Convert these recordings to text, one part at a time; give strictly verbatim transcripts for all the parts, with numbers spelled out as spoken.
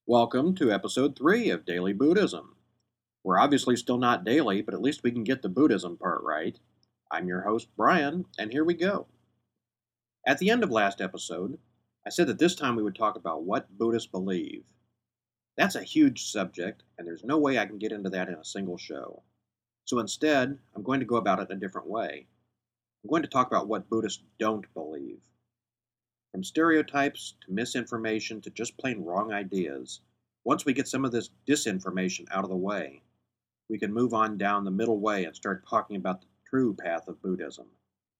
Welcome to episode three of Daily Buddhism. We're obviously still not daily, but at least we can get the Buddhism part right. I'm your host, Brian, and here we go. At the end of last episode, I said that this time we would talk about what Buddhists believe. That's a huge subject, and there's no way I can get into that in a single show. So instead, I'm going to go about it in a different way. I'm going to talk about what Buddhists don't believe. From stereotypes to misinformation to just plain wrong ideas, once we get some of this disinformation out of the way, we can move on down the middle way and start talking about the true path of Buddhism.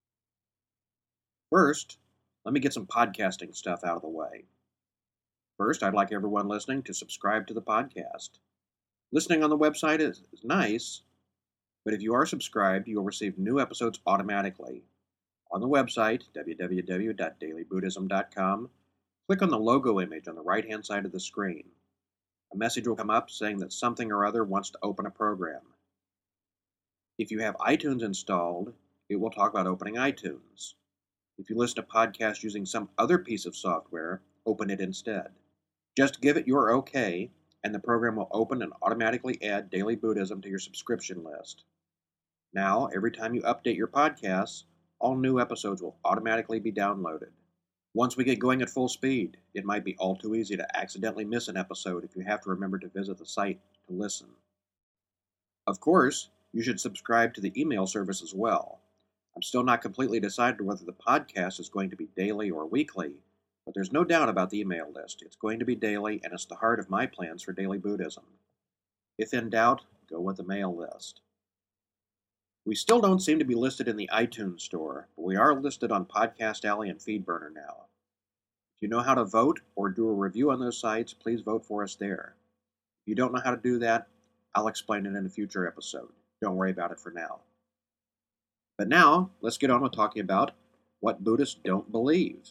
First, let me get some podcasting stuff out of the way. First, I'd like everyone listening to subscribe to the podcast. Listening on the website is, is nice, but if you are subscribed, you'll receive new episodes automatically. On the website, w w w dot daily buddhism dot com, click on the logo image on the right-hand side of the screen. A message will come up saying that something or other wants to open a program. If you have iTunes installed, it will talk about opening iTunes. If you listen to podcasts using some other piece of software, open it instead. Just give it your OK, and the program will open and automatically add Daily Buddhism to your subscription list. Now, every time you update your podcasts, all new episodes will automatically be downloaded. Once we get going at full speed, it might be all too easy to accidentally miss an episode if you have to remember to visit the site to listen. Of course, you should subscribe to the email service as well. I'm still not completely decided whether the podcast is going to be daily or weekly, but there's no doubt about the email list. It's going to be daily, and it's the heart of my plans for Daily Buddhism. If in doubt, go with the mail list. We still don't seem to be listed in the iTunes store, but we are listed on Podcast Alley and FeedBurner now. If you know how to vote or do a review on those sites, please vote for us there. If you don't know how to do that, I'll explain it in a future episode. Don't worry about it for now. But now, let's get on with talking about what Buddhists don't believe.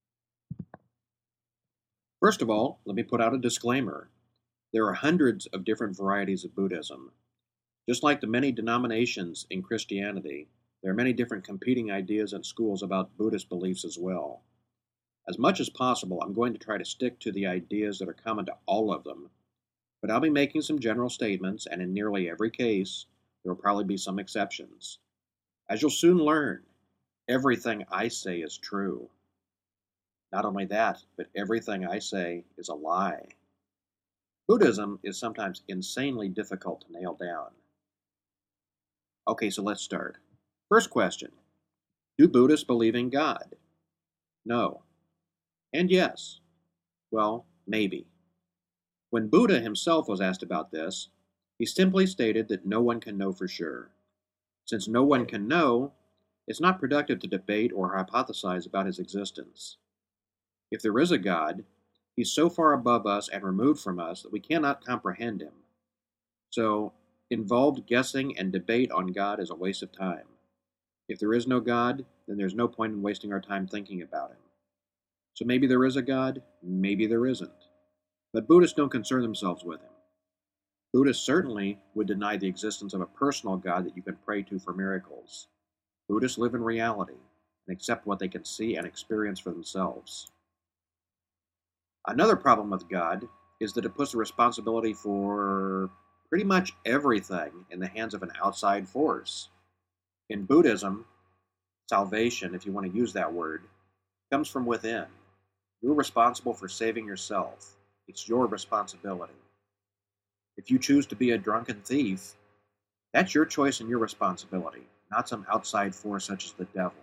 First of all, let me put out a disclaimer. There are hundreds of different varieties of Buddhism. Just like the many denominations in Christianity, there are many different competing ideas and schools about Buddhist beliefs as well. As much as possible, I'm going to try to stick to the ideas that are common to all of them, but I'll be making some general statements, and in nearly every case, there will probably be some exceptions. As you'll soon learn, everything I say is true. Not only that, but everything I say is a lie. Buddhism is sometimes insanely difficult to nail down. Okay, so let's start. First question. Do Buddhists believe in God? No. And yes. Well, maybe. When Buddha himself was asked about this, he simply stated that no one can know for sure. Since no one can know, it's not productive to debate or hypothesize about his existence. If there is a God, he's so far above us and removed from us that we cannot comprehend him. So, involved guessing and debate on God is a waste of time. If there is no God, then there's no point in wasting our time thinking about him. So maybe there is a God, maybe there isn't. But Buddhists don't concern themselves with him. Buddhists certainly would deny the existence of a personal God that you can pray to for miracles. Buddhists live in reality and accept what they can see and experience for themselves. Another problem with God is that it puts the responsibility for pretty much everything in the hands of an outside force. In Buddhism, salvation, if you want to use that word, comes from within. You're responsible for saving yourself. It's your responsibility. If you choose to be a drunken thief, that's your choice and your responsibility, not some outside force such as the devil.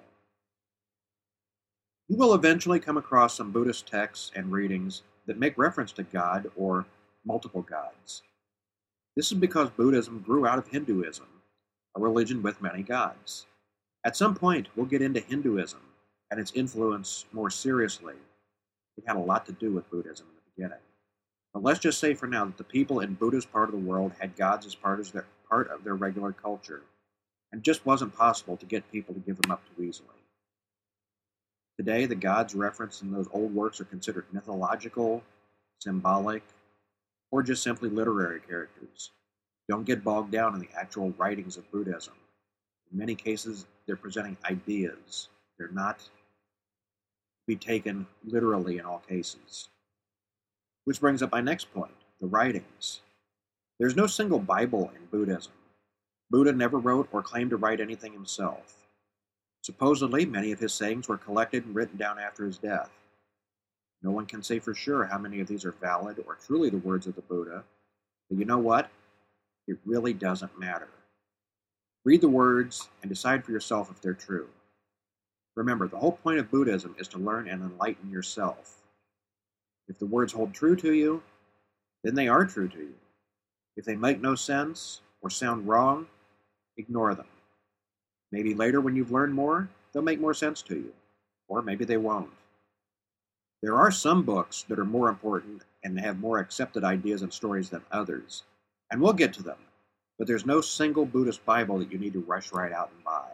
You will eventually come across some Buddhist texts and readings that make reference to God or multiple gods. This is because Buddhism grew out of Hinduism, a religion with many gods. At some point, we'll get into Hinduism and its influence more seriously. It had a lot to do with Buddhism in the beginning. But let's just say for now that the people in Buddha's part of the world had gods as part of their, part of their regular culture, and it just wasn't possible to get people to give them up too easily. Today, the gods referenced in those old works are considered mythological, symbolic, or just simply literary characters. Don't get bogged down in the actual writings of Buddhism. In many cases, they're presenting ideas. They're not to be taken literally in all cases. Which brings up my next point, the writings. There's no single Bible in Buddhism. Buddha never wrote or claimed to write anything himself. Supposedly, many of his sayings were collected and written down after his death. No one can say for sure how many of these are valid or truly the words of the Buddha, but you know what? It really doesn't matter. Read the words and decide for yourself if they're true. Remember, the whole point of Buddhism is to learn and enlighten yourself. If the words hold true to you, then they are true to you. If they make no sense or sound wrong, ignore them. Maybe later when you've learned more, they'll make more sense to you. Or maybe they won't. There are some books that are more important and have more accepted ideas and stories than others, and we'll get to them, but there's no single Buddhist Bible that you need to rush right out and buy.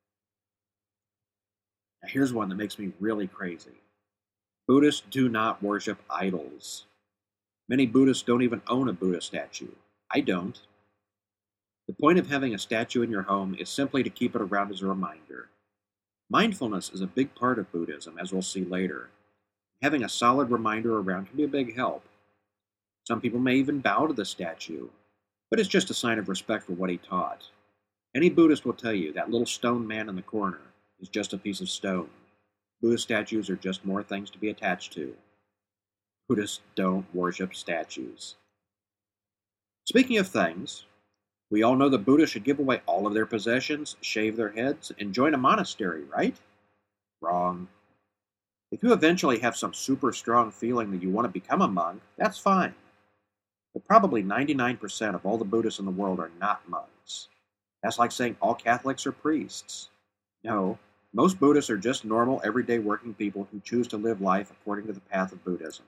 Now here's one that makes me really crazy. Buddhists do not worship idols. Many Buddhists don't even own a Buddha statue. I don't. The point of having a statue in your home is simply to keep it around as a reminder. Mindfulness is a big part of Buddhism, as we'll see later. Having a solid reminder around can be a big help. Some people may even bow to the statue, but it's just a sign of respect for what he taught. Any Buddhist will tell you that little stone man in the corner is just a piece of stone. Buddha statues are just more things to be attached to. Buddhists don't worship statues. Speaking of things, we all know the Buddhists should give away all of their possessions, shave their heads, and join a monastery, right? Wrong. If you eventually have some super strong feeling that you want to become a monk, that's fine. But probably ninety-nine percent of all the Buddhists in the world are not monks. That's like saying all Catholics are priests. No, most Buddhists are just normal, everyday working people who choose to live life according to the path of Buddhism.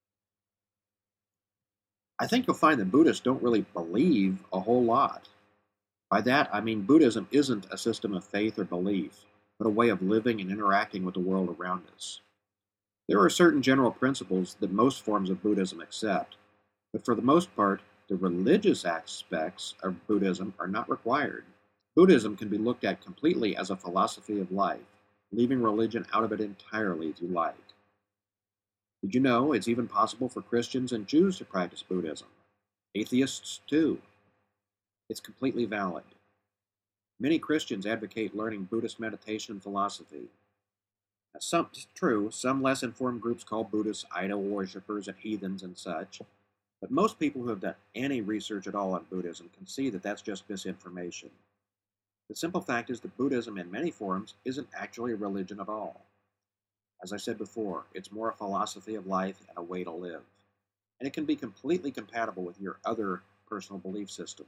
I think you'll find that Buddhists don't really believe a whole lot. By that, I mean Buddhism isn't a system of faith or belief, but a way of living and interacting with the world around us. There are certain general principles that most forms of Buddhism accept, but for the most part, the religious aspects of Buddhism are not required. Buddhism can be looked at completely as a philosophy of life, leaving religion out of it entirely if you like. Did you know it's even possible for Christians and Jews to practice Buddhism? Atheists, too. It's completely valid. Many Christians advocate learning Buddhist meditation and philosophy. Now, some, it's true, some less informed groups call Buddhists idol worshippers and heathens and such, but most people who have done any research at all on Buddhism can see that that's just misinformation. The simple fact is that Buddhism in many forms isn't actually a religion at all. As I said before, it's more a philosophy of life and a way to live, and it can be completely compatible with your other personal belief systems.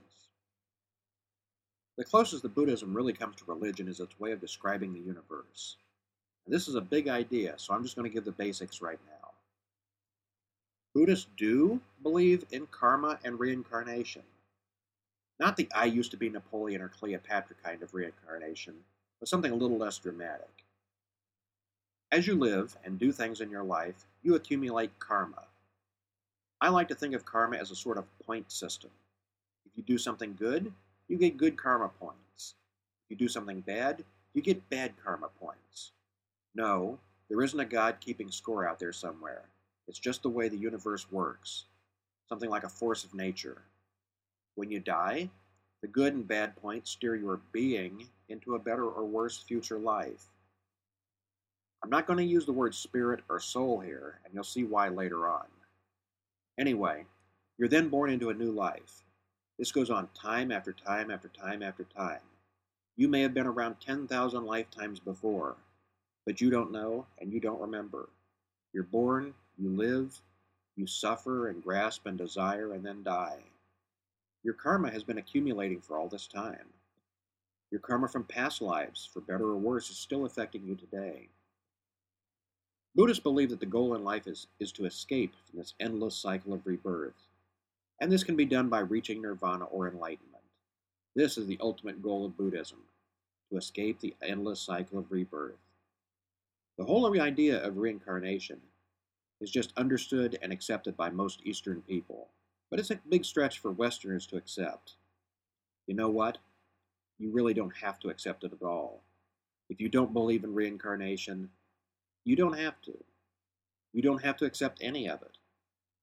The closest that Buddhism really comes to religion is its way of describing the universe. And this is a big idea, so I'm just going to give the basics right now. Buddhists do believe in karma and reincarnation. Not the I used to be Napoleon or Cleopatra kind of reincarnation, but something a little less dramatic. As you live and do things in your life, you accumulate karma. I like to think of karma as a sort of point system. If you do something good, you get good karma points. If you do something bad, you get bad karma points. No, there isn't a God keeping score out there somewhere. It's just the way the universe works. Something like a force of nature. When you die, the good and bad points steer your being into a better or worse future life. I'm not going to use the word spirit or soul here, and you'll see why later on. Anyway, you're then born into a new life. This goes on time after time after time after time. You may have been around ten thousand lifetimes before, but you don't know and you don't remember. You're born, you live, you suffer and grasp and desire and then die. Your karma has been accumulating for all this time. Your karma from past lives, for better or worse, is still affecting you today. Buddhists believe that the goal in life is, is to escape from this endless cycle of rebirth, and this can be done by reaching nirvana or enlightenment. This is the ultimate goal of Buddhism, to escape the endless cycle of rebirth. The whole idea of reincarnation is just understood and accepted by most Eastern people, but it's a big stretch for Westerners to accept. You know what? You really don't have to accept it at all. If you don't believe in reincarnation, you don't have to. You don't have to accept any of it.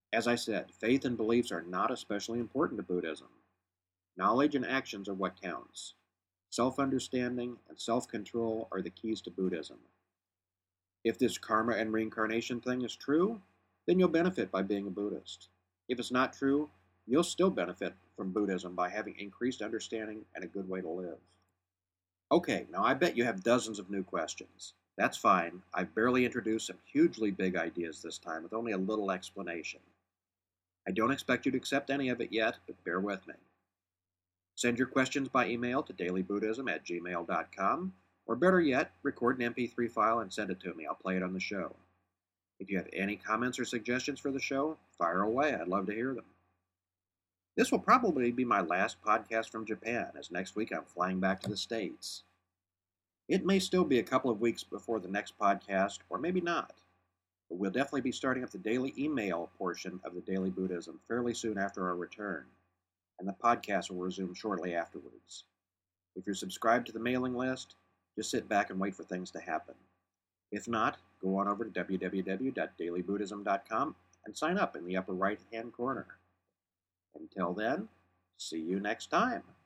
As I said, faith and beliefs are not especially important to Buddhism. Knowledge and actions are what counts. Self-understanding and self-control are the keys to Buddhism. If this karma and reincarnation thing is true, then you'll benefit by being a Buddhist. If it's not true, you'll still benefit from Buddhism by having increased understanding and a good way to live. Okay, now I bet you have dozens of new questions. That's fine. I've barely introduced some hugely big ideas this time with only a little explanation. I don't expect you to accept any of it yet, but bear with me. Send your questions by email to dailybuddhism at gmail dot com, or better yet, record an M P three file and send it to me. I'll play it on the show. If you have any comments or suggestions for the show, fire away. I'd love to hear them. This will probably be my last podcast from Japan, as next week I'm flying back to the States. It may still be a couple of weeks before the next podcast, or maybe not. But we'll definitely be starting up the daily email portion of the Daily Buddhism fairly soon after our return, and the podcast will resume shortly afterwards. If you're subscribed to the mailing list, just sit back and wait for things to happen. If not, go on over to w w w dot daily buddhism dot com and sign up in the upper right-hand corner. Until then, see you next time.